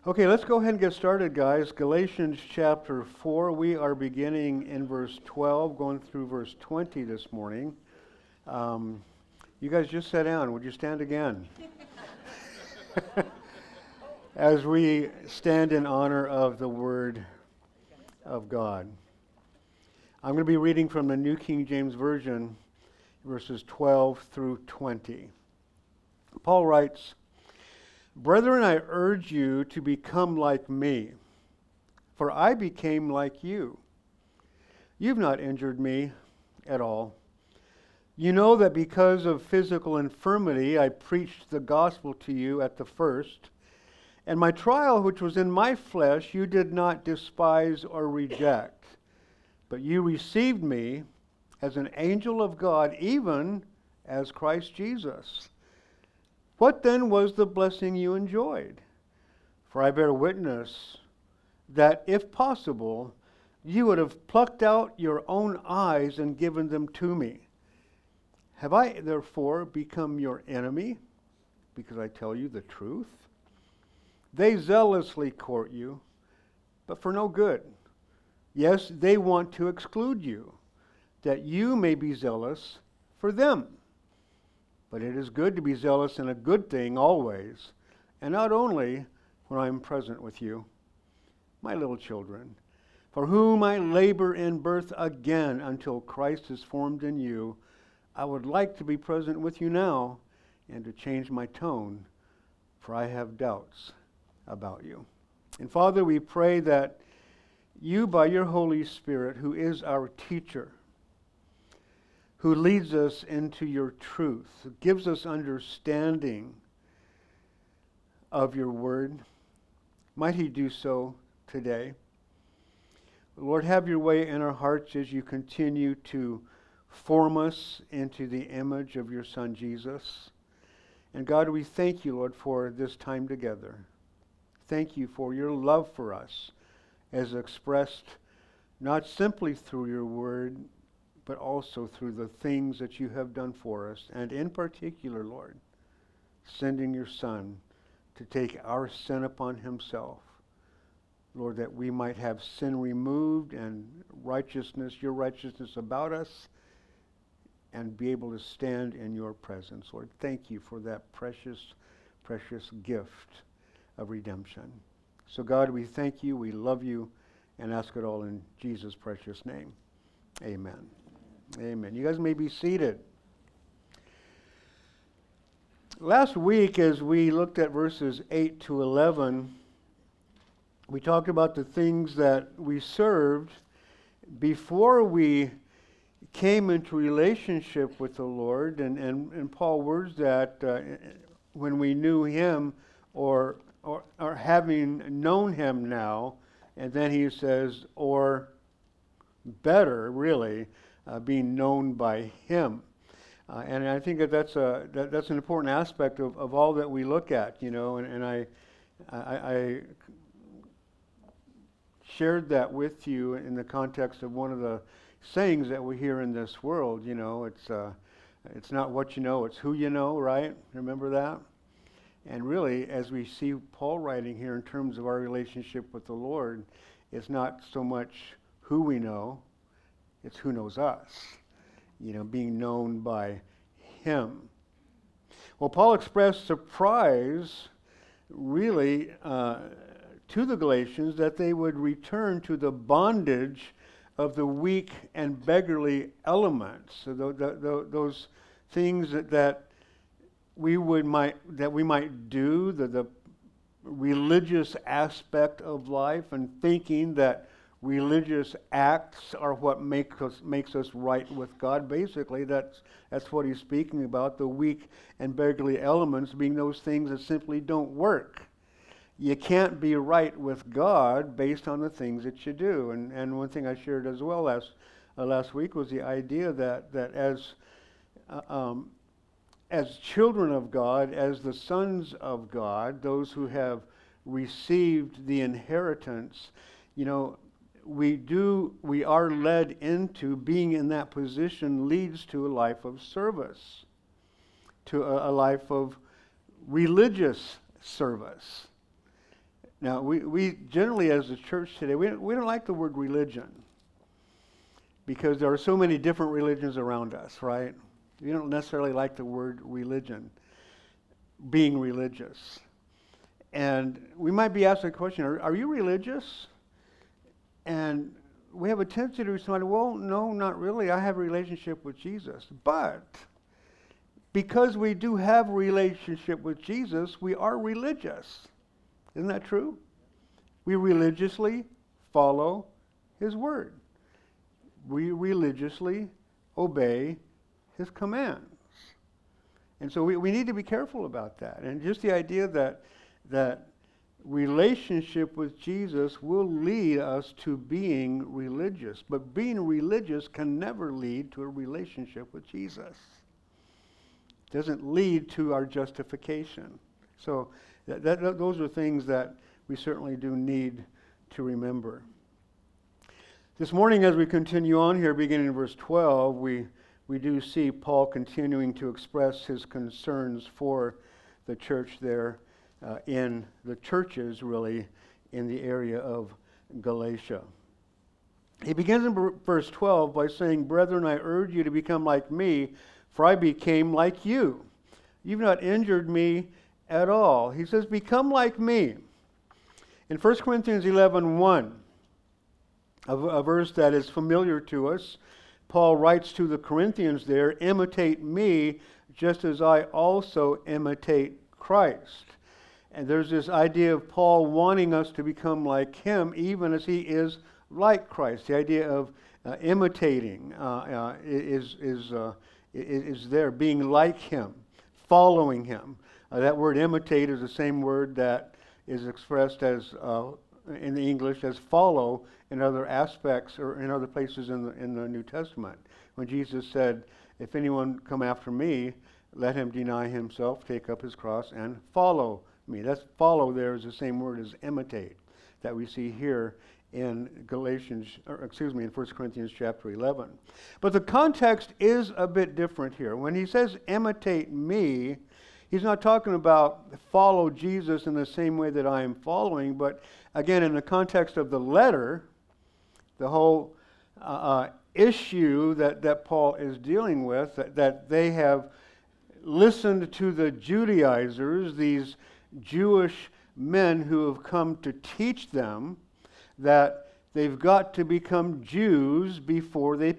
Okay, let's go ahead and get started, guys. Galatians chapter 4. We are beginning in verse 12, going through verse 20 this morning. You guys just sit down. Would you stand again? As we stand in honor of the Word of God. I'm going to be reading from the New King James Version, verses 12 through 20. Paul writes, "Brethren, I urge you to become like me, for I became like you. You've not injured me at all. You know that because of physical infirmity I preached the gospel to you at the first, and my trial which was in my flesh you did not despise or reject, but you received me as an angel of God, even as Christ Jesus. What then was the blessing you enjoyed? For I bear witness that, if possible, you would have plucked out your own eyes and given them to me. Have I therefore become your enemy, because I tell you the truth? They zealously court you, but for no good. Yes, they want to exclude you, that you may be zealous for them. But it is good to be zealous in a good thing always, and not only when I am present with you. My little children, for whom I labor in birth again until Christ is formed in you, I would like to be present with you now and to change my tone, for I have doubts about you." And Father, we pray that you, by your Holy Spirit, who is our teacher, who leads us into your truth, who gives us understanding of your word, might he do so today. Lord, have your way in our hearts as you continue to form us into the image of your Son, Jesus. And God, we thank you, Lord, for this time together. Thank you for your love for us, as expressed not simply through your word, but also through the things that you have done for us. And in particular, Lord, sending your Son to take our sin upon himself. Lord, that we might have sin removed and righteousness, your righteousness about us, and be able to stand in your presence. Lord, thank you for that precious, precious gift of redemption. So God, we thank you, we love you, and ask it all in Jesus' precious name. Amen. Amen. You guys may be seated. Last week, as we looked at verses 8 to 11, we talked about the things that we served before we came into relationship with the Lord. And Paul words that when we knew him or having known him now, and then he says, or better, really, being known by him. And I think that's an important aspect of all that we look at, you know, and I shared that with you in the context of one of the sayings that we hear in this world. You know, it's not what you know, it's who you know, right? Remember that? And really, as we see Paul writing here in terms of our relationship with the Lord, it's not so much who we know, it's who knows us, you know, being known by him. Well, Paul expressed surprise, really, to the Galatians that they would return to the bondage of the weak and beggarly elements. So those things that we might do, the religious aspect of life, and thinking that religious acts are what makes us right with God. Basically, that's what he's speaking about, the weak and beggarly elements being those things that simply don't work. You can't be right with God based on the things that you do. And one thing I shared as well last week was the idea that as children of God, as the sons of God, those who have received the inheritance, you know, we are led into being in that position leads to a life of service, to a life of religious service. Now, we generally, as a church today, we don't like the word religion because there are so many different religions around us, right? We don't necessarily like the word religion, being religious. And we might be asked the question, are you religious? And we have a tendency to respond, well, no, not really. I have a relationship with Jesus. But because we do have a relationship with Jesus, we are religious. Isn't that true? We religiously follow his word. We religiously obey his commands. And so we need to be careful about that. And just the idea that relationship with Jesus will lead us to being religious. But being religious can never lead to a relationship with Jesus. It doesn't lead to our justification. So those are things that we certainly do need to remember. This morning, as we continue on here, beginning in verse 12, we do see Paul continuing to express his concerns for the church there in the churches, really, in the area of Galatia. He begins in verse 12 by saying, "Brethren, I urge you to become like me, for I became like you. You've not injured me at all." He says, become like me. In 1 Corinthians 11:1, a verse that is familiar to us, Paul writes to the Corinthians there, "Imitate me just as I also imitate Christ." And there's this idea of Paul wanting us to become like him, even as he is like Christ. The idea of imitating is there, being like him, following him. That word imitate is the same word that is expressed as in the English as follow in other aspects or in other places in the New Testament. When Jesus said, "If anyone come after me, let him deny himself, take up his cross, and follow me." That's follow there is the same word as imitate that we see here in in 1 Corinthians chapter 11. But the context is a bit different here. When he says imitate me, he's not talking about follow Jesus in the same way that I am following, but again, in the context of the letter, the whole issue that Paul is dealing with, that they have listened to the Judaizers, these Jewish men who have come to teach them that they've got to become Jews before they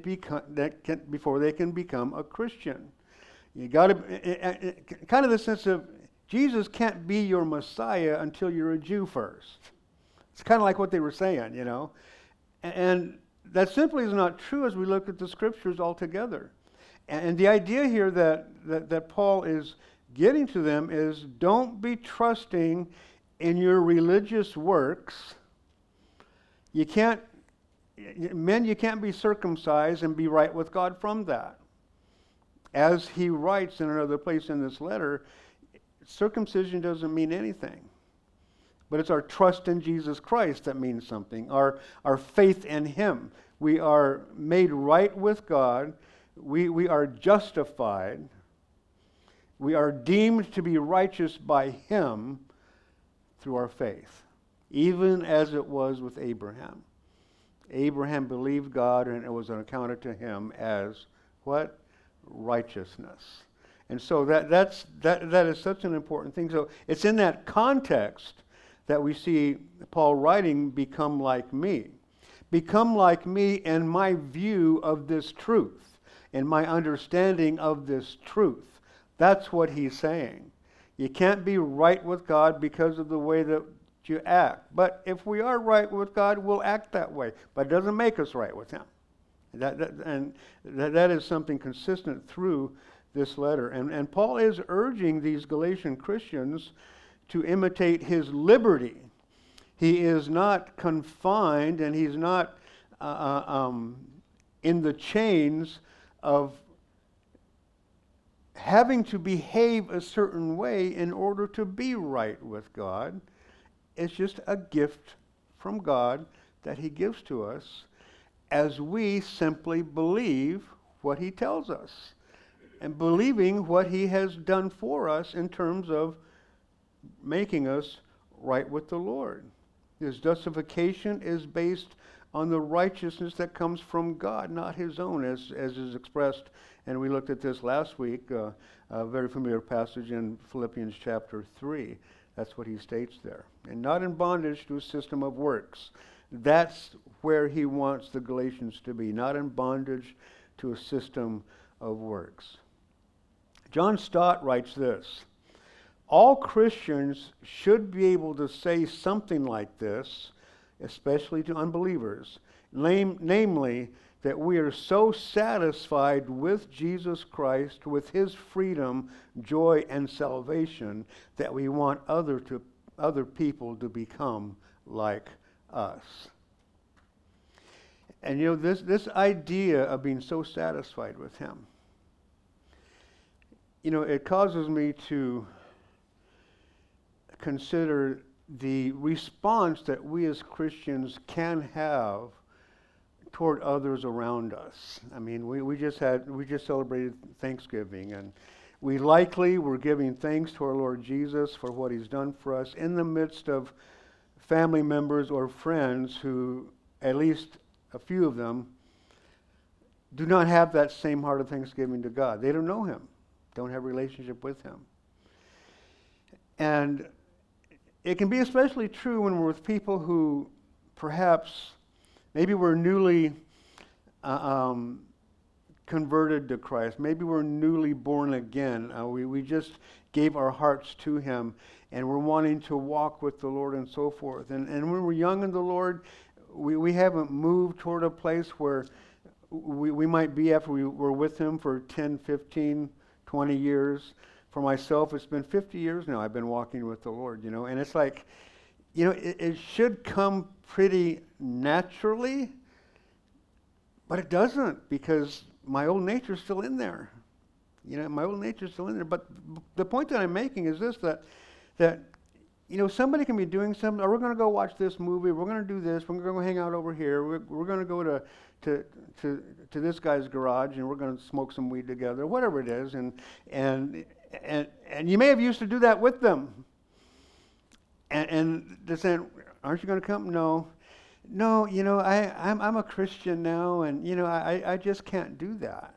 can become a Christian. You got to kind of the sense of Jesus can't be your Messiah until you're a Jew first. It's kind of like what they were saying, you know. And that simply is not true as we look at the scriptures altogether. And the idea here that Paul is getting to them is don't be trusting in your religious works. You can't be circumcised and be right with God from that. As he writes in another place in this letter, circumcision doesn't mean anything. But it's our trust in Jesus Christ that means something, our faith in him. We are made right with God. We are justified. We are deemed to be righteous by him through our faith, even as it was with Abraham. Abraham believed God, and it was accounted to him as what? Righteousness. And so that is such an important thing. So it's in that context that we see Paul writing, "Become like me." Become like me in my view of this truth, in my understanding of this truth. That's what he's saying. You can't be right with God because of the way that you act. But if we are right with God, we'll act that way. But it doesn't make us right with him. That is something consistent through this letter. And Paul is urging these Galatian Christians to imitate his liberty. He is not confined, and he's not in the chains of having to behave a certain way in order to be right with God. It's just a gift from God that he gives to us as we simply believe what he tells us and believing what he has done for us in terms of making us right with the Lord. His justification is based on the righteousness that comes from God, not his own, as is expressed, and we looked at this last week, a very familiar passage in Philippians chapter 3. That's what he states there. And not in bondage to a system of works. That's where he wants the Galatians to be, not in bondage to a system of works. John Stott writes this: all Christians should be able to say something like this, especially to unbelievers, namely that we are so satisfied with Jesus Christ, with his freedom, joy, and salvation, that we want other people to become like us. And this idea of being so satisfied with him, it causes me to consider the response that we as Christians can have toward others around us. I mean, we just celebrated Thanksgiving, and we likely were giving thanks to our Lord Jesus for what he's done for us in the midst of family members or friends who, at least a few of them, do not have that same heart of thanksgiving to God. They don't know him, don't have a relationship with him. And it can be especially true when we're with people who perhaps maybe we're newly converted to Christ. Maybe we're newly born again. We just gave our hearts to him, and we're wanting to walk with the Lord and so forth. And when we're young in the Lord, we haven't moved toward a place where we might be after we were with him for 10, 15, 20 years. For myself, it's been 50 years now I've been walking with the Lord, and it's like, it should come pretty naturally, but it doesn't, because my old nature's still in there. My old nature's still in there. But the point that I'm making is this, that somebody can be doing something, or we're going to go watch this movie, we're going to do this, we're going to go hang out over here, we're going to go to this guy's garage, and we're going to smoke some weed together, whatever it is, and you may have used to do that with them. And they're saying, aren't you going to come? No, I'm a Christian now, and I just can't do that.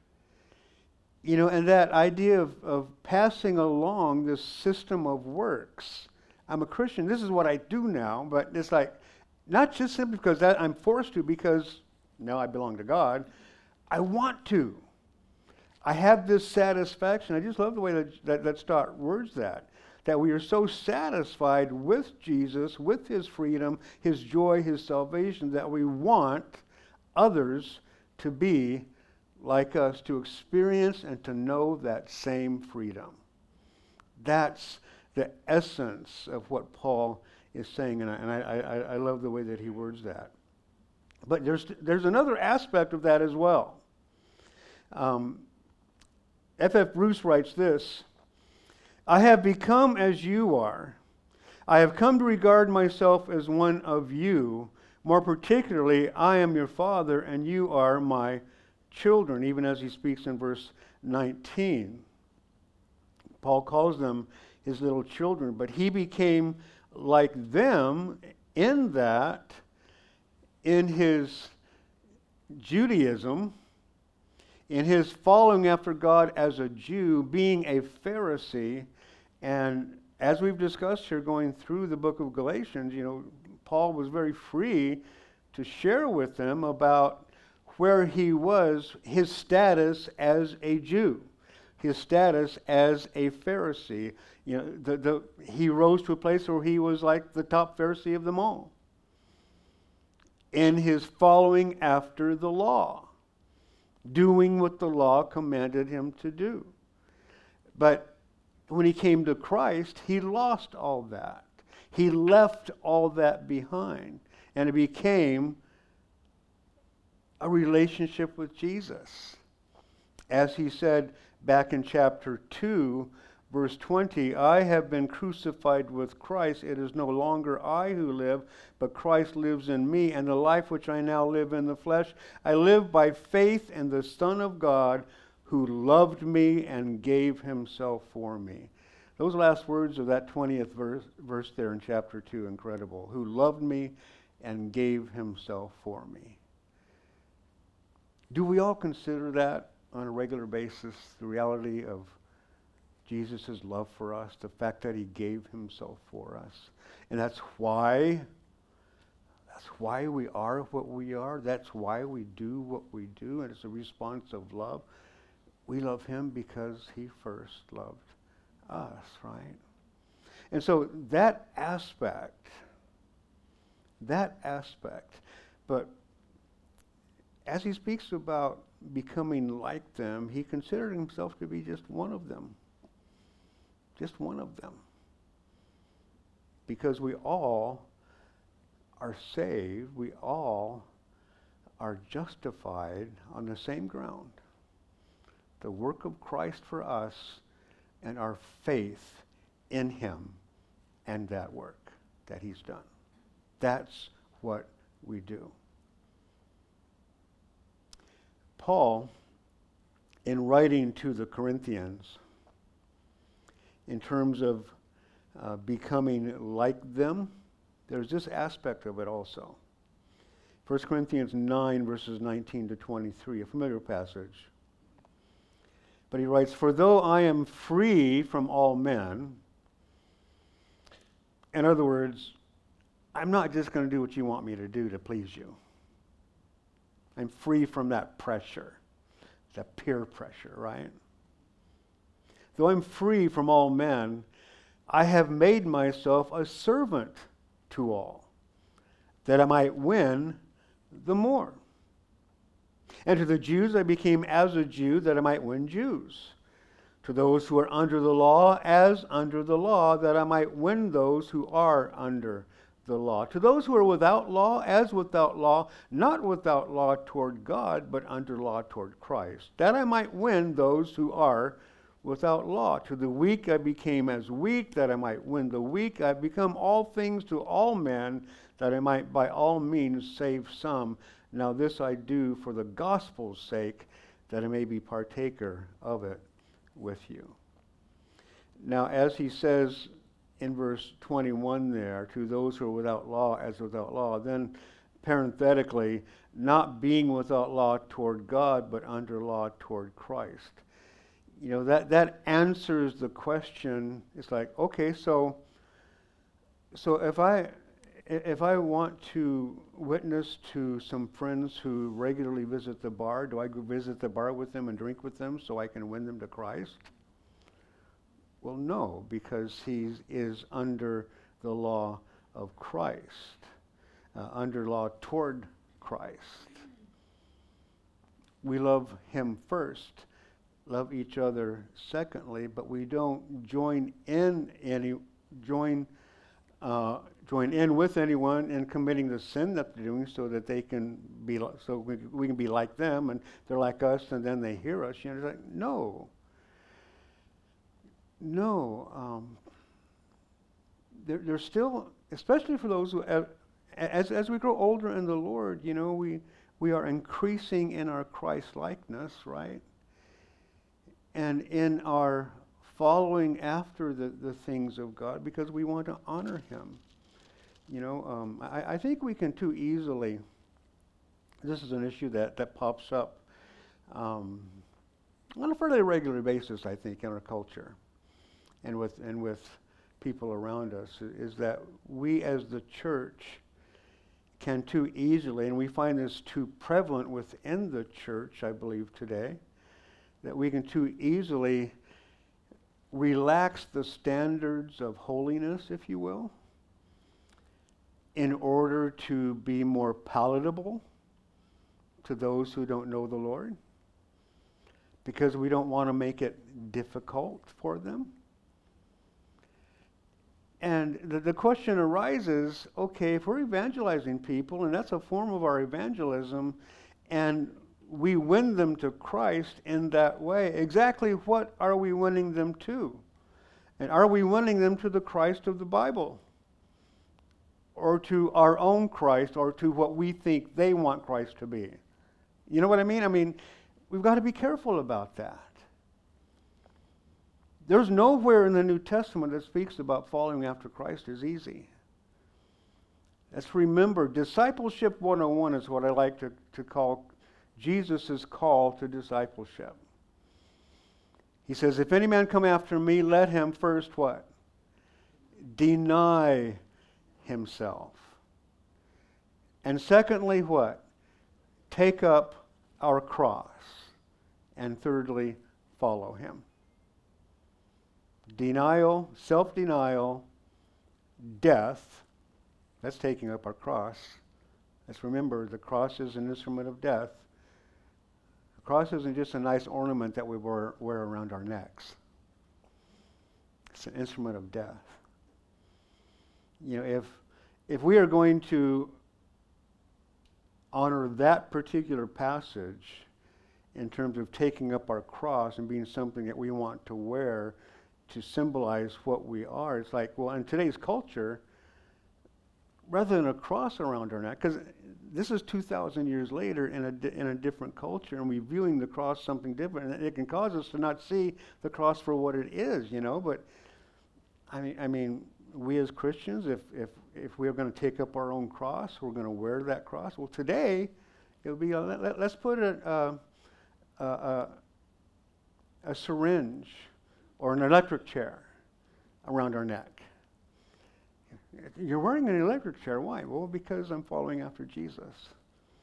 And that idea of passing along this system of works. I'm a Christian, this is what I do now, but it's like, not just simply because that I'm forced to, because now I belong to God. I want to. I have this satisfaction. I just love the way that Stott words that we are so satisfied with Jesus, with his freedom, his joy, his salvation, that we want others to be like us, to experience and to know that same freedom. That's the essence of what Paul is saying, and I love the way that he words that. But there's another aspect of that as well. F.F. Bruce writes this: I have become as you are. I have come to regard myself as one of you. More particularly, I am your father and you are my children, even as he speaks in verse 19. Paul calls them his little children, but he became like them in that, in his Judaism, in his following after God as a Jew, being a Pharisee. And as we've discussed here going through the book of Galatians, Paul was very free to share with them about where he was, his status as a Jew, his status as a Pharisee. He rose to a place where he was like the top Pharisee of them all in his following after the law, doing what the law commanded him to do. But when he came to Christ, he lost all that. He left all that behind, and it became a relationship with Jesus. As he said back in chapter 2, verse 20, I have been crucified with Christ. It is no longer I who live, but Christ lives in me. And the life which I now live in the flesh, I live by faith in the Son of God, who loved me and gave himself for me. Those last words of that 20th verse there in chapter 2, incredible. Who loved me and gave himself for me. Do we all consider that on a regular basis, the reality of Jesus' love for us, the fact that he gave himself for us? And that's why we are what we are. That's why we do what we do, and it's a response of love. We love him because he first loved us, right? And so that aspect, but as he speaks about becoming like them, he considered himself to be just one of them. Just one of them. Because we all are saved, we all are justified on the same ground. The work of Christ for us and our faith in him and that work that he's done. That's what we do. Paul, in writing to the Corinthians, in terms of becoming like them, there's this aspect of it also. 1 Corinthians 9, verses 19 to 23, a familiar passage. But he writes, "For though I am free from all men," in other words, I'm not just going to do what you want me to do to please you. I'm free from that pressure, that peer pressure, right? Though I'm free from all men, I have made myself a servant to all, that I might win the more. And to the Jews I became as a Jew, that I might win Jews. To those who are under the law, as under the law, that I might win those who are under the law. To those who are without law, as without law, not without law toward God, but under law toward Christ, that I might win those who are without law. To the weak I became as weak, that I might win the weak. I have become all things to all men, that I might by all means save some. Now this I do for the gospel's sake, that I may be partaker of it with you. Now, as he says in verse 21 there, to those who are without law, as without law, then parenthetically, not being without law toward God, but under law toward Christ. You know, that answers the question. It's like, okay, so if I want to witness to some friends who regularly visit the bar, do I go visit the bar with them and drink with them so I can win them to Christ? Well, no, because he is under the law of Christ, under law toward Christ. We love him first, love each other secondly, but we don't join in with anyone in committing the sin that they're doing, so that they can be, so we can be like them, and they're like us, and then they hear us. You know, it's like, no. There's still, especially for those who, as we grow older in the Lord, you know, we are increasing in our Christ likeness, right? And in our following after the things of God, because we want to honor him. You know, I think we can too easily, this is an issue that pops up on a fairly regular basis, I think, in our culture and with people around us, is that we as the church can too easily, and we find this too prevalent within the church, I believe today, that we can too easily relax the standards of holiness, if you will, in order to be more palatable to those who don't know the Lord, because we don't want to make it difficult for them. And the question arises, okay, if we're evangelizing people, and that's a form of our evangelism, and we win them to Christ in that way, exactly what are we winning them to? And are we winning them to the Christ of the Bible? Or to our own Christ, or to what we think they want Christ to be? You know what I mean? I mean, we've got to be careful about that. There's nowhere in the New Testament that speaks about following after Christ is easy. Let's remember, discipleship 101 is what I like to call Jesus' call to discipleship. He says, if any man come after me, let him first what? Deny himself. And secondly, what? Take up our cross. And thirdly, follow him. Denial, self-denial, death. That's taking up our cross. Let's remember, the cross is an instrument of death. The cross isn't just a nice ornament that we wear around our necks. It's an instrument of death. You know, if we are going to honor that particular passage in terms of taking up our cross and being something that we want to wear to symbolize what we are, it's like, well, in today's culture, rather than a cross around our neck, because this is 2,000 years later in a different culture, and we're viewing the cross something different, and it can cause us to not see the cross for what it is, you know. But I mean, we as Christians, if we're going to take up our own cross, we're going to wear that cross. Well, today it'll be let's put a syringe or an electric chair around our neck. You're wearing an electric chair. Why? Well, because I'm following after Jesus.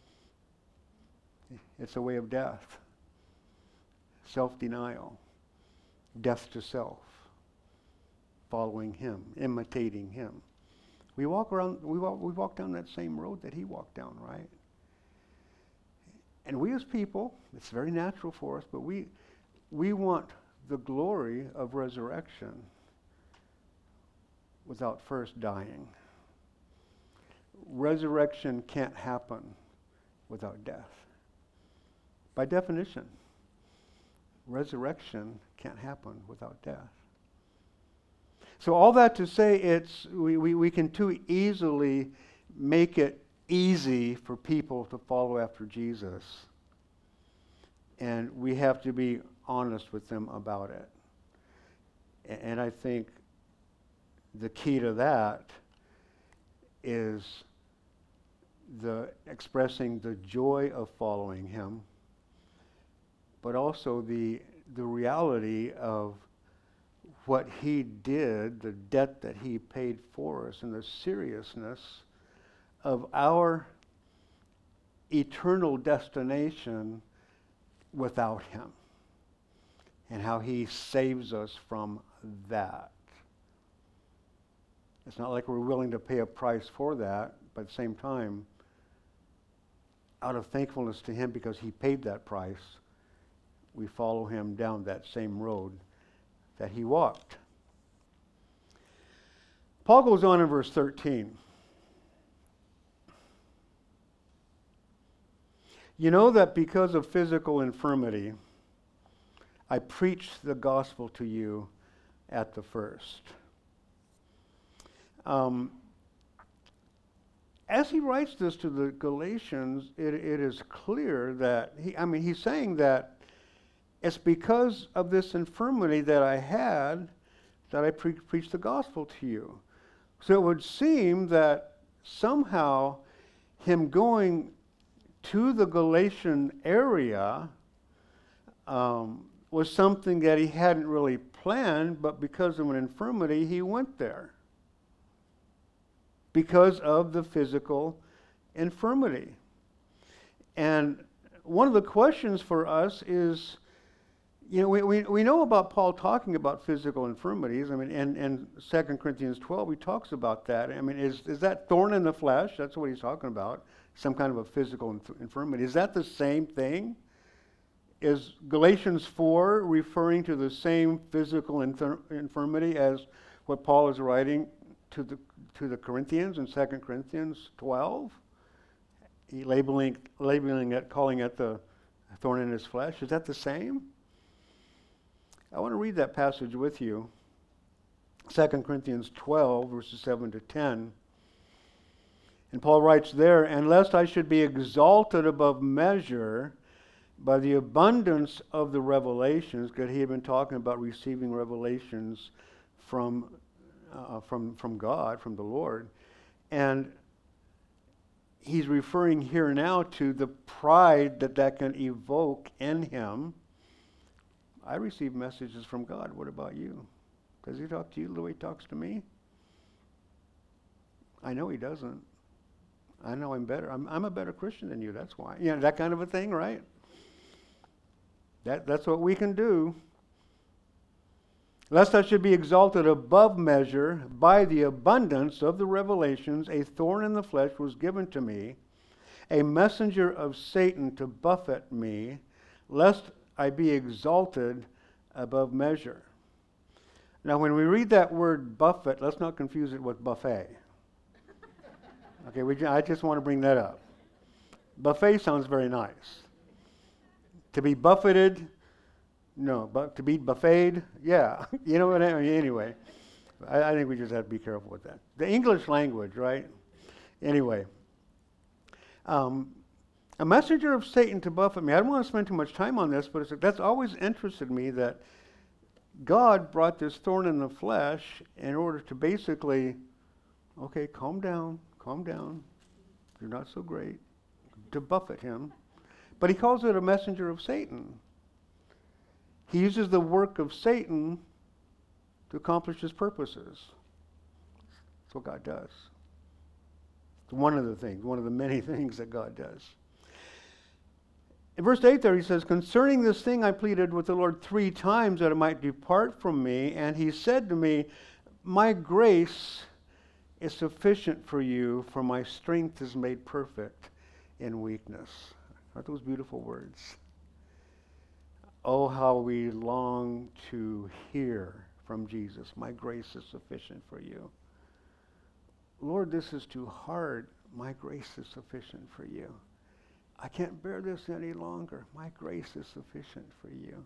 It's a way of death. Self-denial. Death to self. Following him. Imitating him. We walk down that same road that he walked down, right? And we as people, it's very natural for us, but we want the glory of resurrection without first dying. Resurrection can't happen without death. By definition, resurrection can't happen without death. So all that to say, we can too easily make it easy for people to follow after Jesus. And we have to be honest with them about it. And I think the key to that is the expressing the joy of following him, but also the reality of what he did, the debt that he paid for us, and the seriousness of our eternal destination without him, and how he saves us from that. It's not like we're willing to pay a price for that, but at the same time, out of thankfulness to him because he paid that price, we follow him down that same road that he walked. Paul goes on in verse 13. You know that because of physical infirmity, I preached the gospel to you at the first. As he writes this to the Galatians, it is clear that he's saying that it's because of this infirmity that I had that I preached the gospel to you. So it would seem that somehow him going to the Galatian area was something that he hadn't really planned, but because of an infirmity, he went there. Because of the physical infirmity. And one of the questions for us is, you know, we know about Paul talking about physical infirmities. I mean, in 2 Corinthians 12, he talks about that. I mean, is that thorn in the flesh? That's what he's talking about. Some kind of a physical infirmity. Is that the same thing? Is Galatians 4 referring to the same physical infirmity as what Paul is writing to the Corinthians in 2 Corinthians 12? He labeling it, calling it the thorn in his flesh. Is that the same? I want to read that passage with you. 2 Corinthians 12, verses 7 to 10. And Paul writes there, and lest I should be exalted above measure, by the abundance of the revelations, because he had been talking about receiving revelations from God, from the Lord, and he's referring here now to the pride that can evoke in him. I receive messages from God. What about you? Does he talk to you the way he talks to me? I know he doesn't. I know I'm better. I'm a better Christian than you. That's why. You know, that kind of a thing, right? That's what we can do. Lest I should be exalted above measure by the abundance of the revelations, a thorn in the flesh was given to me, a messenger of Satan to buffet me, lest I be exalted above measure. Now, when we read that word buffet, let's not confuse it with buffet. Okay, I just want to bring that up. Buffet sounds very nice. To be buffeted, no, but to be buffeted, yeah. You know what I mean? Anyway, I think we just have to be careful with that. The English language, right? Anyway, a messenger of Satan to buffet me. I don't want to spend too much time on this, but that's always interested me that God brought this thorn in the flesh in order to basically, okay, calm down. You're not so great. To buffet him. But he calls it a messenger of Satan. He uses the work of Satan to accomplish his purposes. That's what God does. It's one of the many things that God does. In verse 8 there he says, concerning this thing I pleaded with the Lord 3 times that it might depart from me, and he said to me, my grace is sufficient for you, for my strength is made perfect in weakness. Aren't those beautiful words? Oh, how we long to hear from Jesus. My grace is sufficient for you. Lord, this is too hard. My grace is sufficient for you. I can't bear this any longer. My grace is sufficient for you.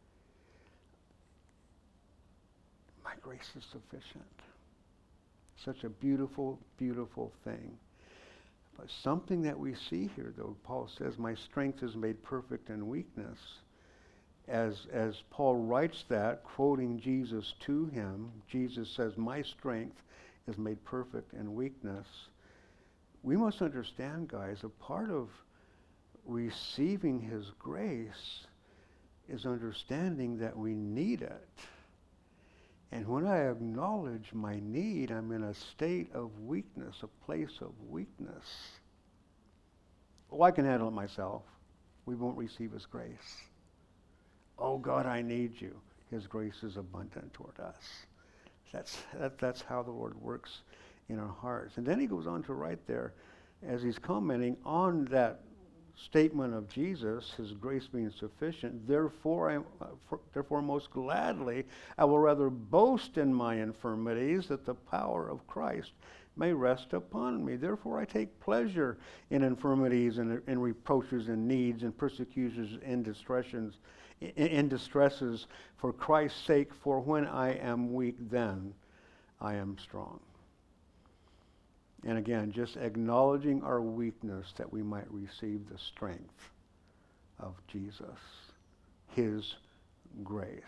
My grace is sufficient. Such a beautiful, beautiful thing. But something that we see here, though, Paul says, my strength is made perfect in weakness. As Paul writes that, quoting Jesus to him, Jesus says, my strength is made perfect in weakness. We must understand, guys, a part of receiving his grace is understanding that we need it. And when I acknowledge my need, I'm in a state of weakness, a place of weakness. Oh, I can handle it myself. We won't receive his grace. Oh, God, I need you. His grace is abundant toward us. That's how the Lord works in our hearts. And then he goes on to write there, as he's commenting on that statement of Jesus, his grace being sufficient, therefore most gladly I will rather boast in my infirmities, that the power of Christ may rest upon me. Therefore I take pleasure in infirmities and in reproaches and needs and persecutions and distresses for Christ's sake, for when I am weak, then I am strong. And again, just acknowledging our weakness that we might receive the strength of Jesus, his grace.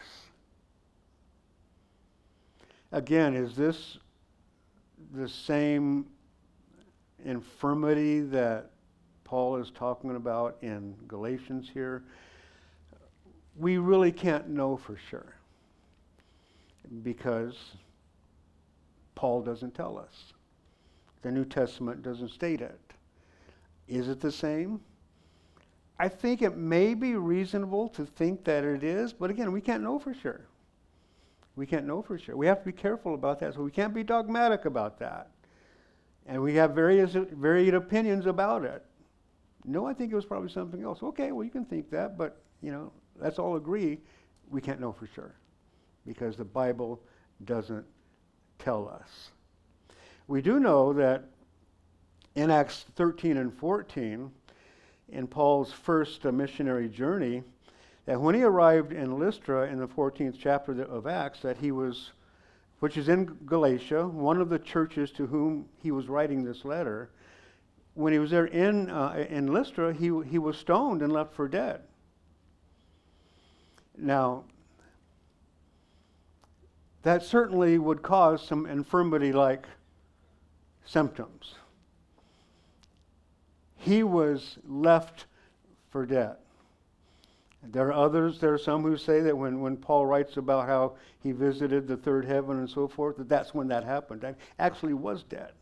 Again, is this the same infirmity that Paul is talking about in Galatians here? We really can't know for sure, because Paul doesn't tell us. The New Testament doesn't state it. Is it the same? I think it may be reasonable to think that it is, but again, we can't know for sure. We can't know for sure. We have to be careful about that, so we can't be dogmatic about that. And we have varied opinions about it. No, I think it was probably something else. Okay, well, you can think that, but, let's all agree we can't know for sure, because the Bible doesn't tell us. We do know that in Acts 13 and 14, in Paul's first missionary journey, that when he arrived in Lystra in the 14th chapter of Acts, that he was, which is in Galatia, one of the churches to whom he was writing this letter, when he was there in Lystra, he was stoned and left for dead. Now, that certainly would cause some infirmity-like symptoms. He was left for dead. There are some who say that when Paul writes about how he visited the third heaven and so forth, that's when that happened. That actually was dead.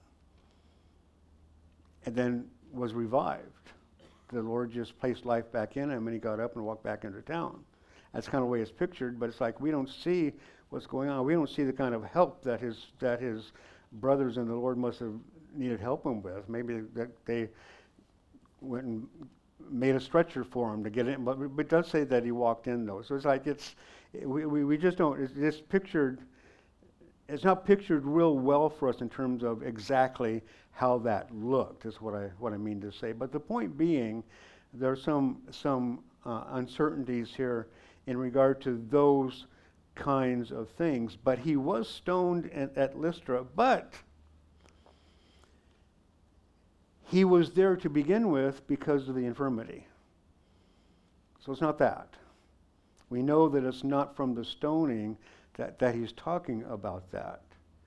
And then was revived. The Lord just placed life back in him and he got up and walked back into town. That's kind of the way it's pictured, but it's like we don't see what's going on. We don't see the kind of help that his brothers in the Lord must have needed help him with. Maybe that they went and made a stretcher for him to get in, but it does say that he walked in though. So it's like we just don't. It's just pictured. It's not pictured real well for us in terms of exactly how that looked. Is what I mean to say. But the point being, there are some uncertainties here in regard to those kinds of things. But he was stoned at Lystra, but he was there to begin with because of the infirmity. So it's not that. We know that it's not from the stoning that he's talking about that.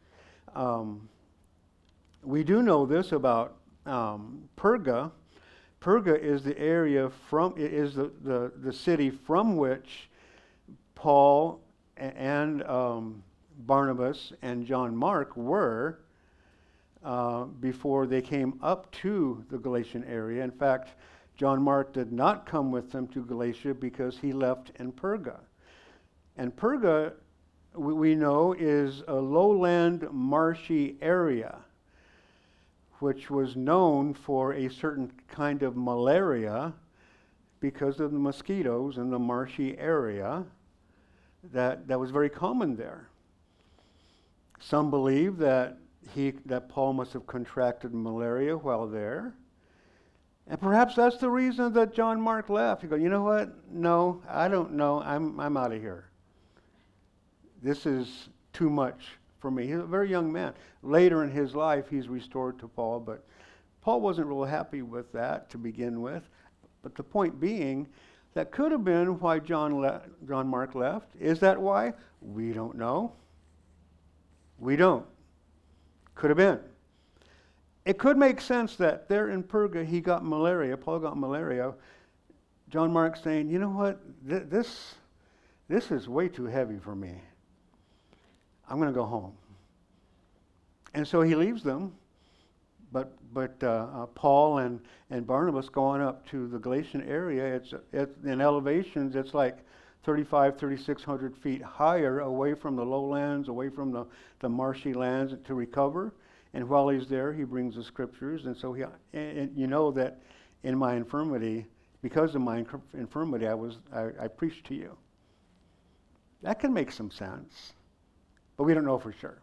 We do know this about Perga. Perga is the area is the city from which Paul and Barnabas and John Mark were before they came up to the Galatian area. In fact, John Mark did not come with them to Galatia because he left in Perga. And Perga, we know, is a lowland, marshy area, which was known for a certain kind of malaria because of the mosquitoes in the marshy area that was very common there. Some believe that Paul must have contracted malaria while there. And perhaps that's the reason that John Mark left. He goes, you know what? No, I don't know. I'm out of here. This is too much for me. He's a very young man. Later in his life, he's restored to Paul, but Paul wasn't real happy with that to begin with. But the point being, that could have been why John Mark left. Is that why? We don't know. We don't. Could have been. It could make sense that there in Perga he got malaria. Paul got malaria. John Mark saying, you know what? This is way too heavy for me. I'm going to go home. And so he leaves them. But Paul and Barnabas go on up to the Galatian area. It's in elevations. It's like 3,600 feet higher, away from the lowlands, away from the marshy lands to recover. And while he's there, he brings the scriptures. And so and you know that in my infirmity, because of my infirmity, I preached to you. That can make some sense, but we don't know for sure.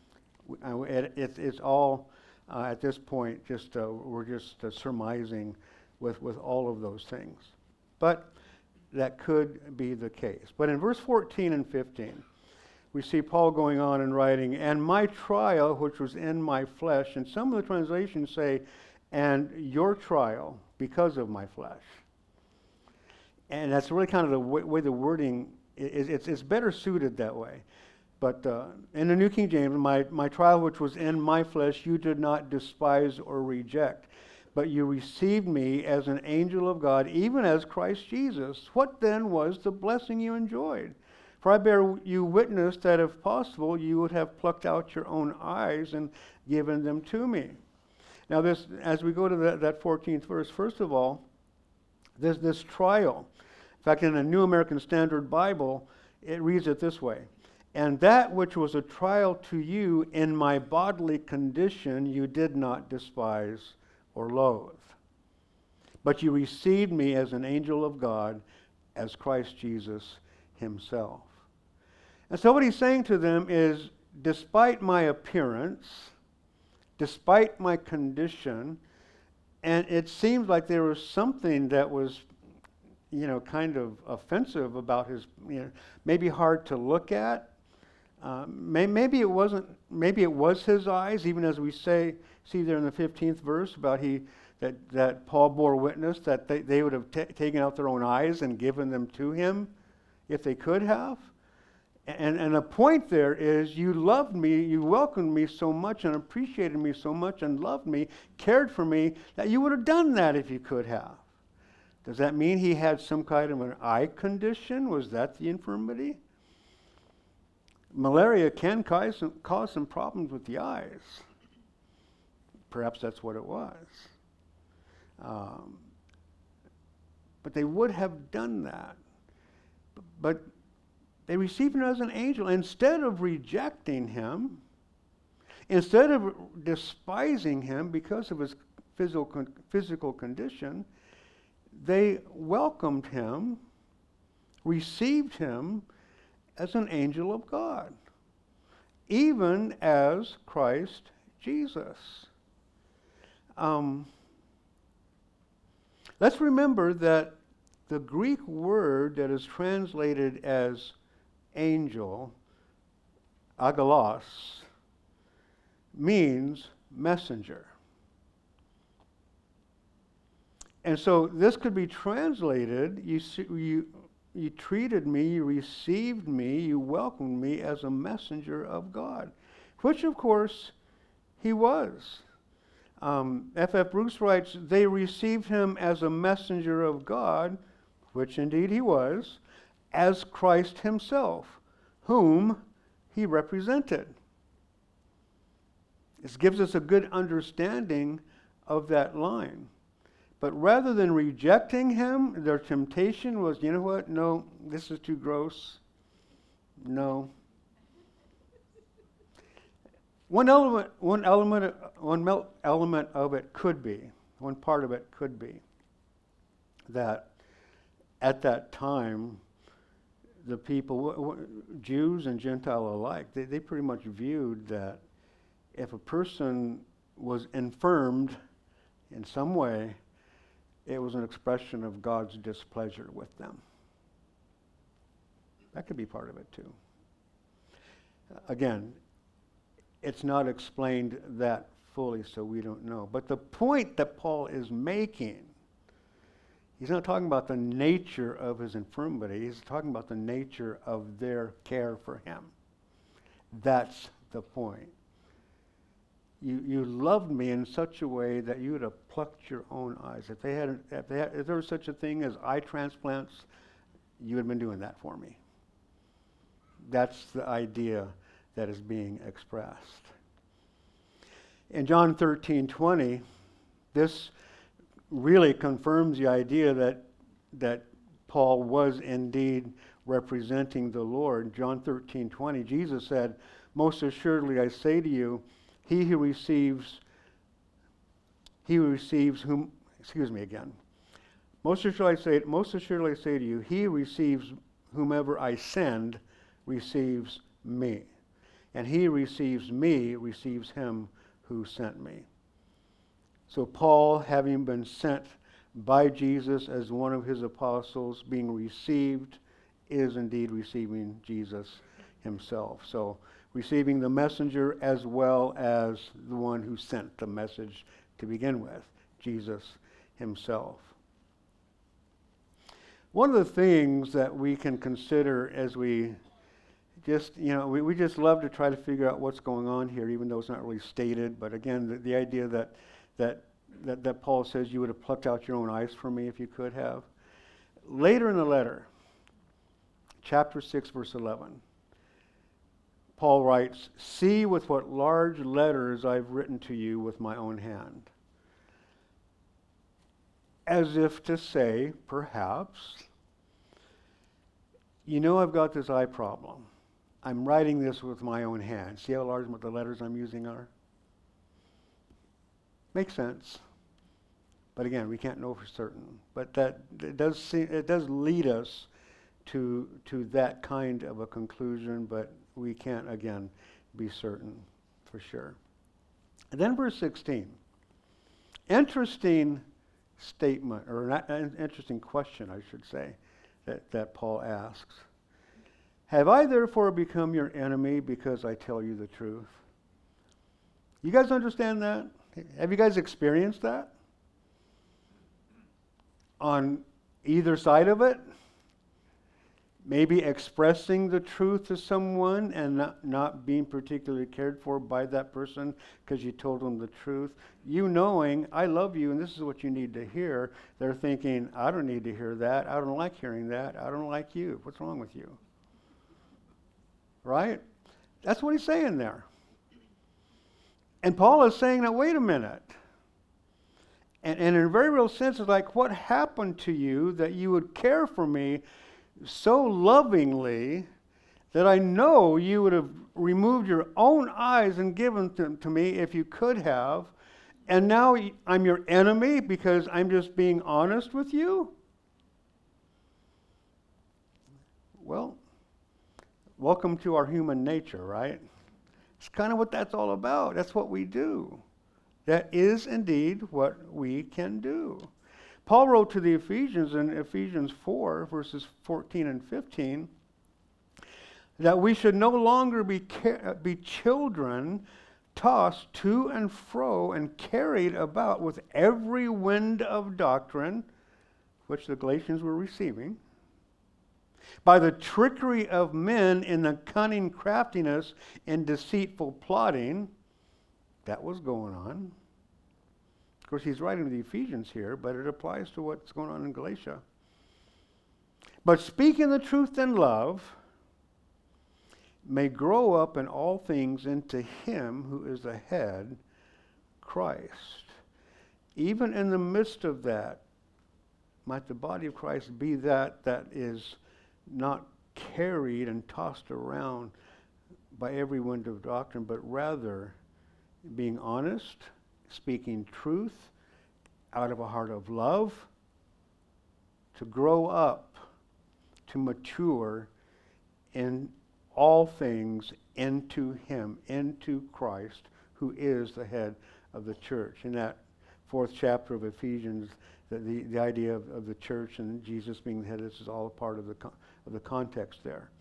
It's all at this point we're just surmising with all of those things. But that could be the case. But in verse 14 and 15, we see Paul going on and writing, and my trial, which was in my flesh, and some of the translations say, and your trial, because of my flesh. And that's really kind of the way the wording is. It's better suited that way. But in the New King James, my trial, which was in my flesh, you did not despise or reject, but you received me as an angel of God, even as Christ Jesus. What then was the blessing you enjoyed? For I bear you witness that if possible, you would have plucked out your own eyes and given them to me. Now this, as we go to that 14th verse, first of all, there's this trial. In fact, in the New American Standard Bible, it reads it this way. And that which was a trial to you in my bodily condition, you did not despise or loathe. But you received me as an angel of God, as Christ Jesus himself. And so what he's saying to them is, despite my appearance, despite my condition, and it seems like there was something that was, kind of offensive about his, maybe hard to look at. Maybe it wasn't. Maybe it was his eyes, even as we see there in the 15th verse about that Paul bore witness that they would have taken out their own eyes and given them to him. if they could have. And the point there is you loved me, you welcomed me so much and appreciated me so much and loved me, cared for me, that you would have done that if you could have. Does that mean he had some kind of an eye condition? Was that the infirmity? Malaria can cause some problems with the eyes. Perhaps that's what it was. But they would have done that. But they received him as an angel. Instead of rejecting him, instead of despising him because of his physical condition, they welcomed him, received him as an angel of God, even as Christ Jesus. Let's remember that the Greek word that is translated as angel, agalos, means messenger. And so this could be translated, you treated me, you received me, you welcomed me as a messenger of God, which of course he was. F.F. Bruce writes, they received him as a messenger of God, which indeed he was, as Christ himself, whom he represented. This gives us a good understanding of that line. But rather than rejecting him, their temptation was, you know what? No, this is too gross. No. One element of it could be, one part of it could be, that at that time, the people, Jews and Gentile alike, they pretty much viewed that if a person was infirmed in some way, it was an expression of God's displeasure with them. That could be part of it too. Again, it's not explained that fully, so we don't know. But the point that Paul is making, he's not talking about the nature of his infirmity. He's talking about the nature of their care for him. That's the point. You loved me in such a way that you would have plucked your own eyes. If there was such a thing as eye transplants, you would have been doing that for me. That's the idea that is being expressed. In John 13:20, this really confirms the idea that Paul was indeed representing the Lord. John 13:20, Jesus said, "Most assuredly I say to you, he who receives whom, excuse me again. Most assuredly I say to you, he who receives whomever I send receives me. And he who receives me receives him who sent me." So Paul, having been sent by Jesus as one of his apostles, being received, is indeed receiving Jesus himself. So receiving the messenger as well as the one who sent the message to begin with, Jesus himself. One of the things that we can consider as we just, we just love to try to figure out what's going on here, even though it's not really stated. But again, the idea that Paul says you would have plucked out your own eyes for me if you could have. Later in the letter, chapter 6, verse 11, Paul writes, "See with what large letters I've written to you with my own hand." As if to say, perhaps, I've got this eye problem. I'm writing this with my own hand. See how large the letters I'm using are? Makes sense. But again, we can't know for certain. But it does lead us to that kind of a conclusion, but we can't, again, be certain for sure. And then verse 16. Interesting statement, or an interesting question, I should say, that Paul asks. "Have I therefore become your enemy because I tell you the truth?" You guys understand that? Have you guys experienced that? On either side of it? maybe expressing the truth to someone and not being particularly cared for by that person because you told them the truth. You knowing, I love you and this is what you need to hear. They're thinking, I don't need to hear that. I don't like hearing that. I don't like you. What's wrong with you? Right? That's what he's saying there. And Paul is saying, now wait a minute. And in a very real sense, it's like, what happened to you that you would care for me so lovingly that I know you would have removed your own eyes and given them to me if you could have, and now I'm your enemy because I'm just being honest with you? Well, welcome to our human nature, right? It's kind of what that's all about. That's what we do. That is indeed what we can do. Paul wrote to the Ephesians in Ephesians 4, verses 14 and 15, that we should no longer be children tossed to and fro and carried about with every wind of doctrine, which the Galatians were receiving, by the trickery of men in the cunning craftiness and deceitful plotting. That was going on. Of course, he's writing to the Ephesians here, but it applies to what's going on in Galatia. But speaking the truth in love may grow up in all things into him who is the head, Christ. Even in the midst of that, might the body of Christ be that is not carried and tossed around by every wind of doctrine, but rather being honest, speaking truth out of a heart of love, to grow up, to mature in all things into him, into Christ, who is the head of the church. In that 4th chapter of Ephesians, the idea of the church and Jesus being the head, this is all a part of the context there.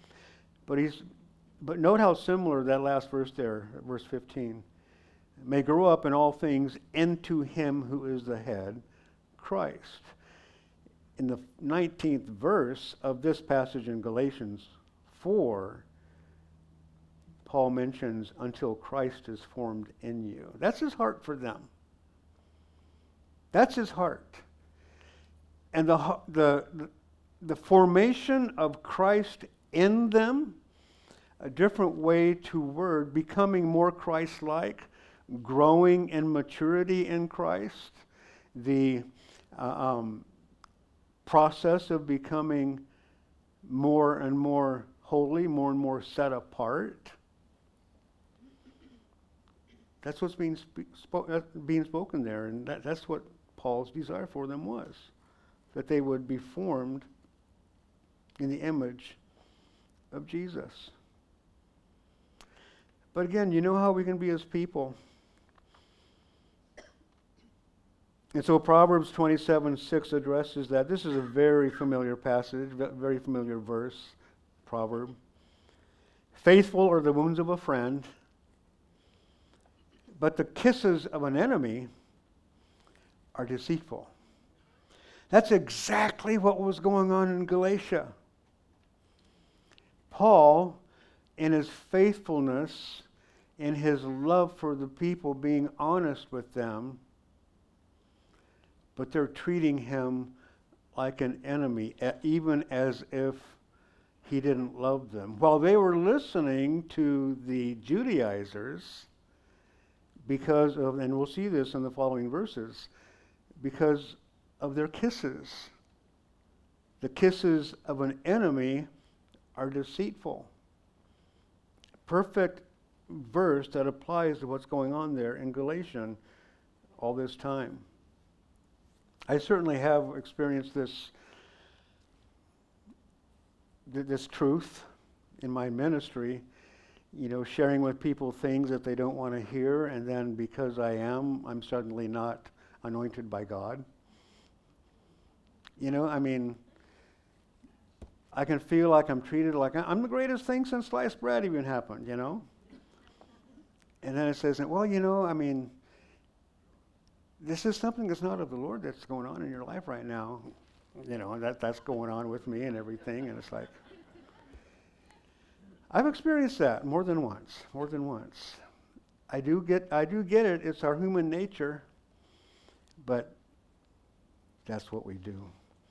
But note how similar that last verse there, verse 15, may grow up in all things into him who is the head, Christ. In the 19th verse of this passage in Galatians 4, Paul mentions, until Christ is formed in you. That's his heart for them. That's his heart. And the formation of Christ in them, a different way to word, becoming more Christ-like, growing in maturity in Christ, the process of becoming more and more holy, more and more set apart. That's what's being spoken there, and that's what Paul's desire for them was, that they would be formed in the image of Jesus. But again, you know how we can be as people. And so Proverbs 27:6 addresses that. This is a very familiar passage, very familiar verse, proverb. Faithful are the wounds of a friend, but the kisses of an enemy are deceitful. That's exactly what was going on in Galatia. Paul, in his faithfulness, in his love for the people, being honest with them, but they're treating him like an enemy, even as if he didn't love them. While they were listening to the Judaizers, because of, and we'll see this in the following verses, because of their kisses. The kisses of an enemy are deceitful. Perfect verse that applies to what's going on there in Galatians all this time. I certainly have experienced this truth in my ministry, sharing with people things that they don't want to hear, and then because I'm suddenly not anointed by God. I can feel like I'm treated like I'm the greatest thing since sliced bread even happened, And then it says, this is something that's not of the Lord that's going on in your life right now. That's going on with me and everything. And it's like, I've experienced that more than once. I do get it. It's our human nature, but that's what we do.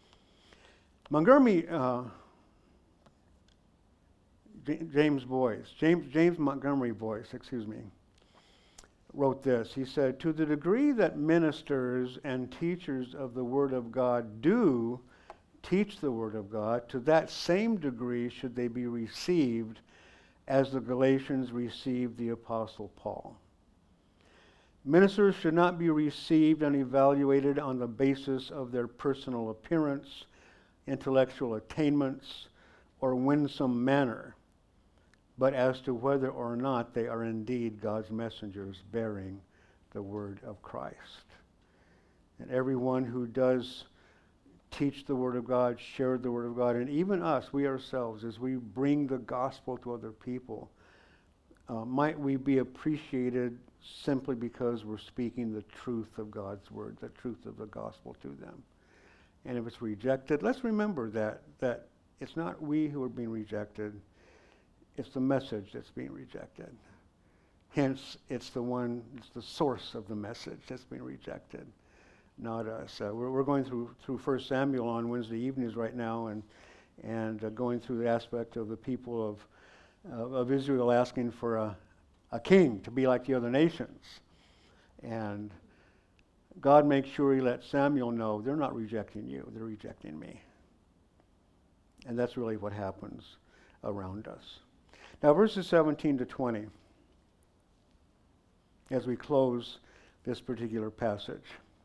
James Montgomery Boyce, wrote this. He said, "To the degree that ministers and teachers of the Word of God do teach the Word of God, to that same degree should they be received as the Galatians received the Apostle Paul. Ministers should not be received and evaluated on the basis of their personal appearance, intellectual attainments, or winsome manner, but as to whether or not they are indeed God's messengers bearing the word of Christ." And everyone who does teach the word of God, share the word of God, and even us, we ourselves, as we bring the gospel to other people, might we be appreciated simply because we're speaking the truth of God's word, the truth of the gospel to them. And if it's rejected, let's remember that it's not we who are being rejected, it's the message that's being rejected. Hence, it's the source of the message that's being rejected, not us. We're going through 1 Samuel on Wednesday evenings right now, and going through the aspect of the people of Israel asking for a king to be like the other nations. And God makes sure he lets Samuel know they're not rejecting you, they're rejecting me. And that's really what happens around us. Now, verses 17 to 20, as we close this particular passage.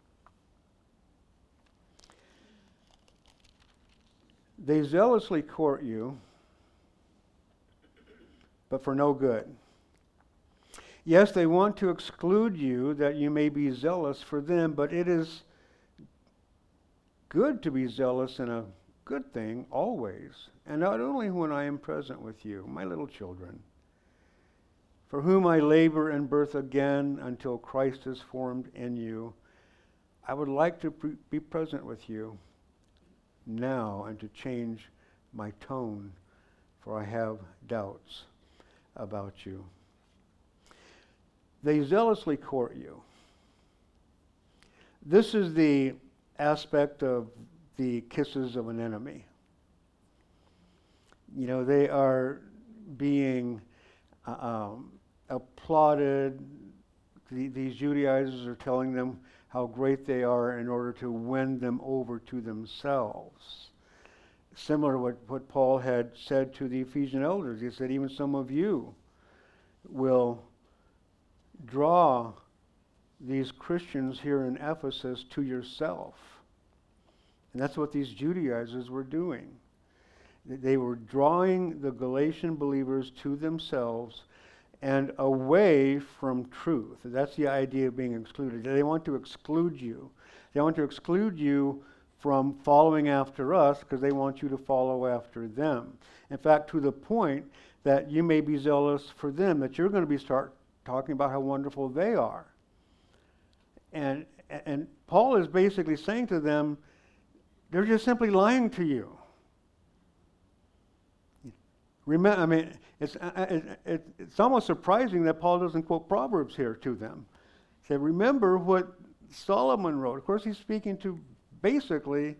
"They zealously court you, but for no good. Yes, they want to exclude you that you may be zealous for them, but it is good to be zealous in a good thing always, and not only when I am present with you, my little children, for whom I labor in birth again until Christ is formed in you. I would like to be present with you now and to change my tone, for I have doubts about you." They zealously court you. This is the aspect of the kisses of an enemy. You know, they are being applauded. These Judaizers are telling them how great they are in order to win them over to themselves. Similar to what Paul had said to the Ephesian elders. He said, even some of you will draw these Christians here in Ephesus to yourself. And that's what these Judaizers were doing. They were drawing the Galatian believers to themselves and away from truth. That's the idea of being excluded. They want to exclude you. They want to exclude you from following after us because they want you to follow after them. In fact, to the point that you may be zealous for them, that you're going to start talking about how wonderful they are. And Paul is basically saying to them, they're just simply lying to you. Remember, I mean, it's almost surprising that Paul doesn't quote Proverbs here to them. He said, remember what Solomon wrote. Of course, he's speaking to basically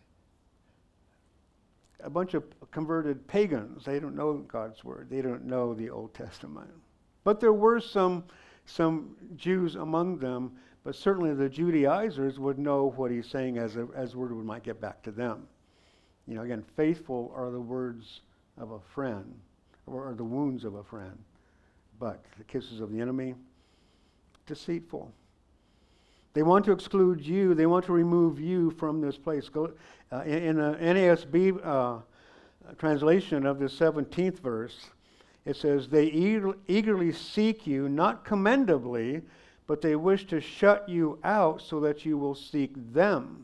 a bunch of converted pagans. They don't know God's word. They don't know the Old Testament. But there were some Jews among them, but certainly the Judaizers would know what he's saying as word might get back to them. You know, again, faithful are the words of a friend, or the wounds of a friend. But the kisses of the enemy, deceitful. They want to exclude you. They want to remove you from this place. In the NASB translation of the 17th verse, it says, they eagerly seek you, not commendably, but they wish to shut you out so that you will seek them.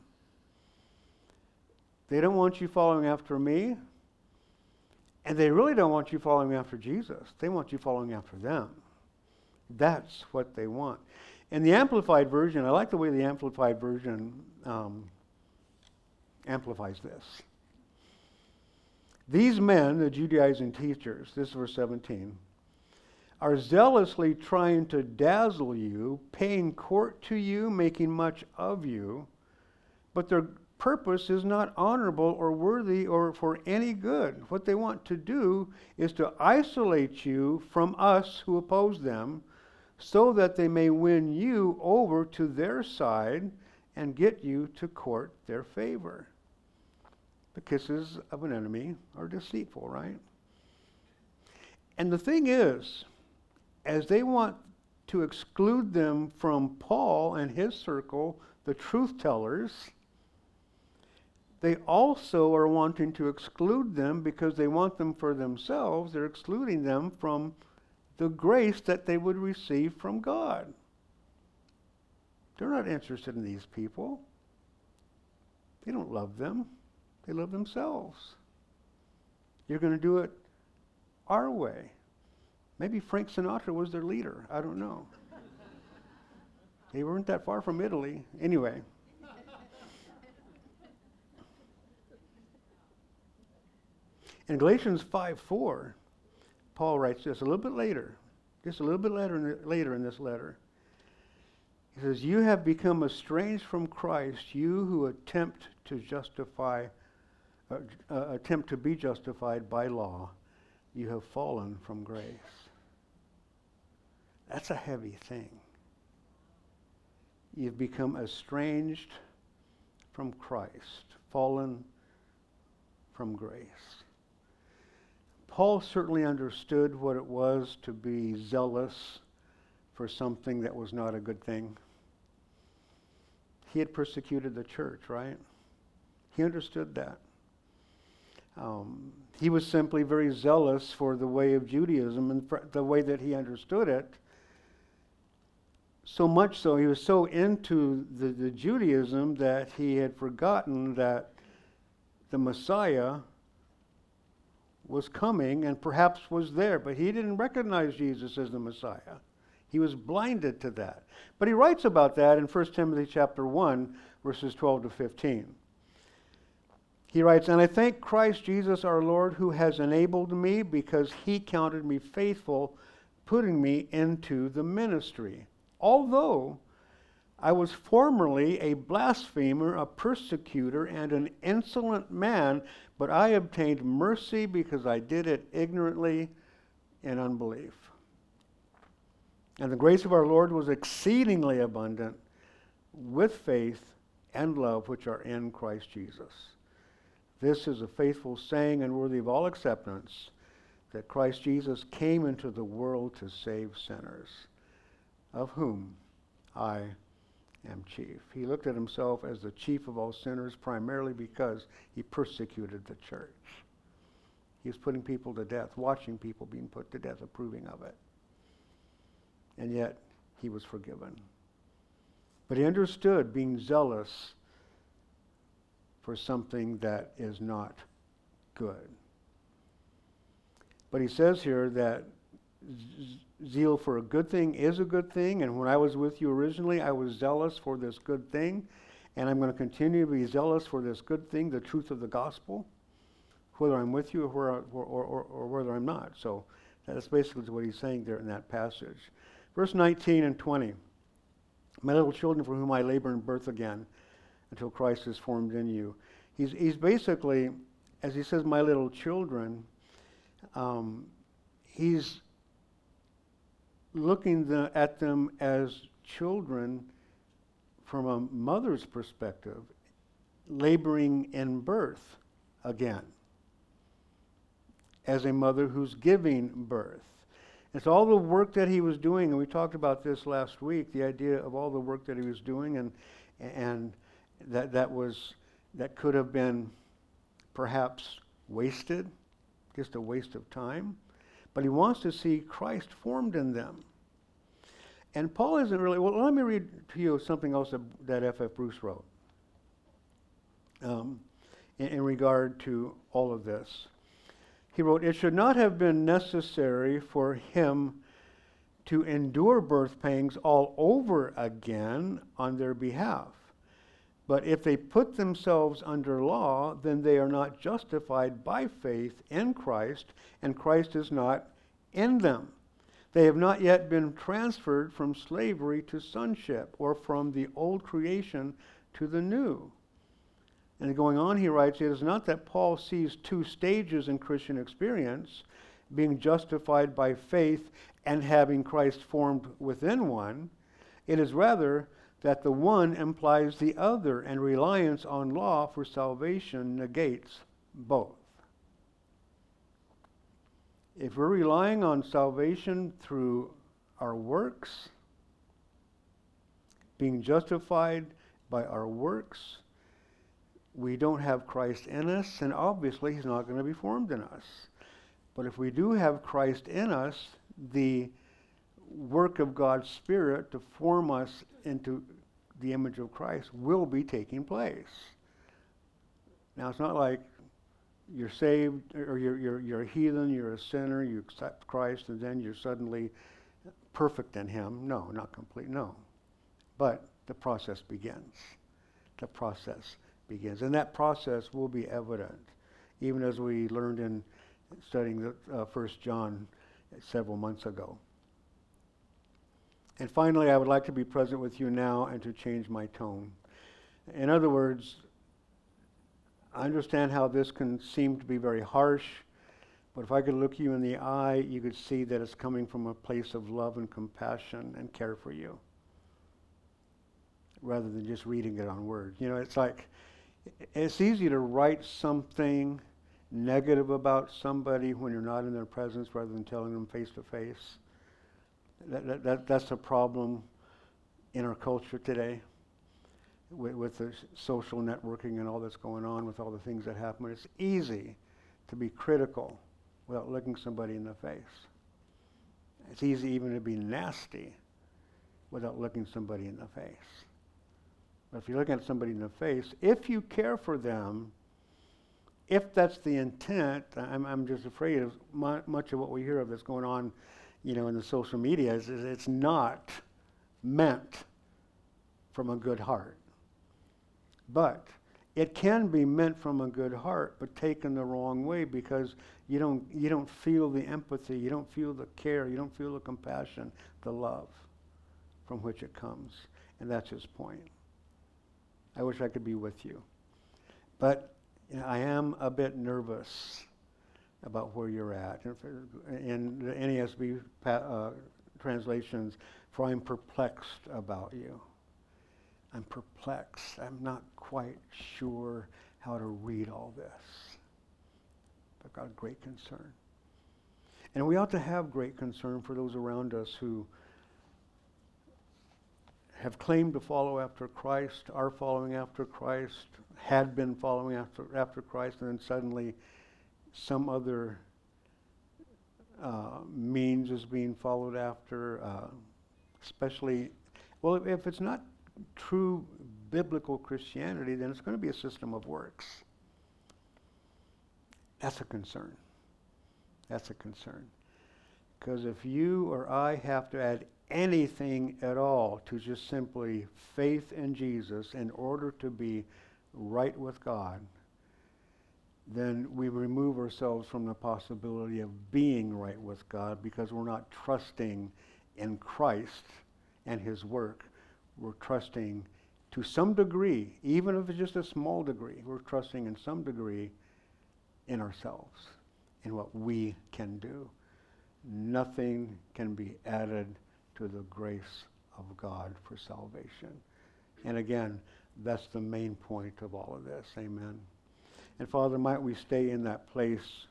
They don't want you following after me, and they really don't want you following after Jesus. They want you following after them. That's what they want. In the Amplified Version, I like the way the Amplified Version amplifies this. These men, the Judaizing teachers, this is verse 17, are zealously trying to dazzle you, paying court to you, making much of you, but their purpose is not honorable or worthy or for any good. What they want to do is to isolate you from us who oppose them, so that they may win you over to their side and get you to court their favor. The kisses of an enemy are deceitful, right? And the thing is, as they want to exclude them from Paul and his circle, the truth tellers, they also are wanting to exclude them because they want them for themselves. They're excluding them from the grace that they would receive from God. They're not interested in these people. They don't love them. They love themselves. You're going to do it our way. Maybe Frank Sinatra was their leader. I don't know. They weren't that far from Italy. Anyway. In Galatians 5:4, Paul writes this a little bit later, just a little bit later in this letter. He says, "You have become estranged from Christ, you who attempt to be justified by law. You have fallen from grace." That's a heavy thing. You've become estranged from Christ, fallen from grace. Paul certainly understood what it was to be zealous for something that was not a good thing. He had persecuted the church, right? He understood that. He was simply very zealous for the way of Judaism and the way that he understood it. So much so, he was so into the Judaism that he had forgotten that the Messiah was coming and perhaps was there, but he didn't recognize Jesus as the Messiah. He was blinded to that. But he writes about that in 1 Timothy chapter 1, verses 12 to 15. He writes, "And I thank Christ Jesus our Lord, who has enabled me, because he counted me faithful, putting me into the ministry. Although I was formerly a blasphemer, a persecutor, and an insolent man, but I obtained mercy because I did it ignorantly in unbelief. And the grace of our Lord was exceedingly abundant with faith and love which are in Christ Jesus. This is a faithful saying and worthy of all acceptance, that Christ Jesus came into the world to save sinners, of whom I am chief." He looked at himself as the chief of all sinners primarily because he persecuted the church. He was putting people to death, watching people being put to death, approving of it. And yet, he was forgiven. But he understood being zealous for something that is not good. But he says here that zeal for a good thing is a good thing, and when I was with you originally, I was zealous for this good thing, and I'm going to continue to be zealous for this good thing, the truth of the gospel, whether I'm with you or whether I'm not. So that's basically what he's saying there in that passage. Verse 19 and 20. "My little children, for whom I labor in birth again, until Christ is formed in you." He's basically, as he says, "my little children," he's looking at them as children from a mother's perspective, laboring in birth again, as a mother who's giving birth. It's all the work that he was doing, and we talked about this last week, the idea of all the work that he was doing, and that could have been perhaps wasted, just a waste of time. But he wants to see Christ formed in them. And Paul isn't really, well, let me read to you something else that F.F. Bruce wrote in regard to all of this. He wrote, "It should not have been necessary for him to endure birth pangs all over again on their behalf. But if they put themselves under law, then they are not justified by faith in Christ, and Christ is not in them. They have not yet been transferred from slavery to sonship, or from the old creation to the new. And going on, he writes, it is not that Paul sees two stages in Christian experience, being justified by faith and having Christ formed within one. It is rather that the one implies the other, and reliance on law for salvation negates both. If we're relying on salvation through our works, being justified by our works, we don't have Christ in us, and obviously he's not going to be formed in us. But if we do have Christ in us, the work of God's Spirit to form us into the image of Christ will be taking place. Now, it's not like you're saved, or you're a heathen, you're a sinner, you accept Christ, and then you're suddenly perfect in him. No, not complete, no. But the process begins. The process begins. And that process will be evident, even as we learned in studying the 1 John several months ago. And finally, I would like to be present with you now and to change my tone. In other words, I understand how this can seem to be very harsh, but if I could look you in the eye, you could see that it's coming from a place of love and compassion and care for you, rather than just reading it on words. You know, it's like, it's easy to write something negative about somebody when you're not in their presence rather than telling them face to face. That's a problem in our culture today with the social networking and all that's going on, with all the things that happen. It's easy to be critical without looking somebody in the face. It's easy even to be nasty without looking somebody in the face. But if you're looking at somebody in the face, if you care for them, if that's the intent, I'm just afraid of much of what we hear of that's going on, you know, in the social media is it's not meant from a good heart. But it can be meant from a good heart, but taken the wrong way, because you don't feel the empathy, you don't feel the care, you don't feel the compassion, the love from which it comes. And that's his point. I wish I could be with you. But you know, I am a bit nervous about where you're at. In the NASB translations, for I'm perplexed about you. I'm perplexed. I'm not quite sure how to read all this. I've got great concern. And we ought to have great concern for those around us who have claimed to follow after Christ, are following after Christ, had been following after Christ, and then suddenly some other means is being followed after, especially, well, if it's not true biblical Christianity, then it's going to be a system of works. That's a concern. That's a concern. Because if you or I have to add anything at all to just simply faith in Jesus in order to be right with God, then we remove ourselves from the possibility of being right with God, because we're not trusting in Christ and his work. We're trusting to some degree, even if it's just a small degree, we're trusting in some degree in ourselves, in what we can do. Nothing can be added to the grace of God for salvation. And again, that's the main point of all of this. Amen. And Father, might we stay in that place,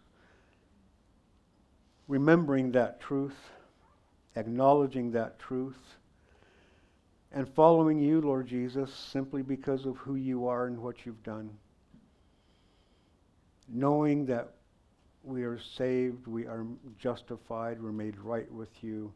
remembering that truth, acknowledging that truth, and following you, Lord Jesus, simply because of who you are and what you've done. Knowing that we are saved, we are justified, we're made right with you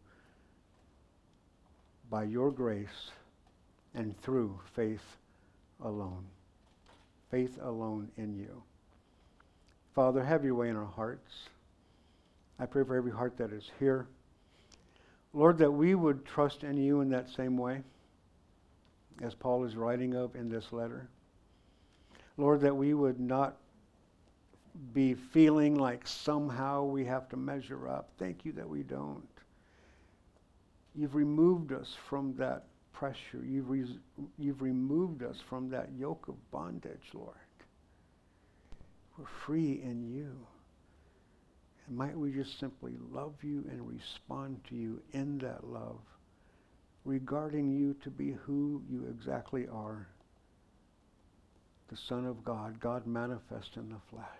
by your grace and through faith alone. Faith alone in you. Father, have your way in our hearts. I pray for every heart that is here. Lord, that we would trust in you in that same way. as Paul is writing of in this letter. Lord, that we would not be feeling like somehow we have to measure up. Thank you that we don't. You've removed us from that pressure. You've removed us from that yoke of bondage, Lord. We're free in you. And might we just simply love you and respond to you in that love, regarding you to be who you exactly are, the Son of God, God manifest in the flesh,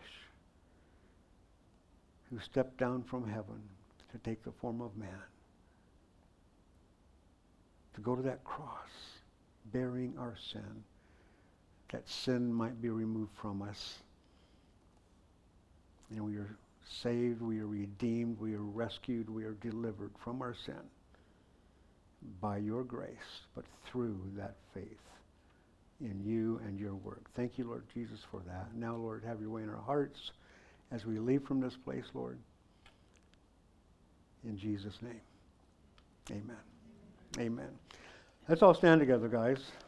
who stepped down from heaven to take the form of man, to go to that cross, bearing our sin, that sin might be removed from us. And we are saved, we are redeemed, we are rescued, we are delivered from our sin by your grace, but through that faith in you and your work. Thank you, Lord Jesus, for that. Now, Lord, have your way in our hearts as we leave from this place, Lord. In Jesus' name, amen. Amen. Let's all stand together, guys.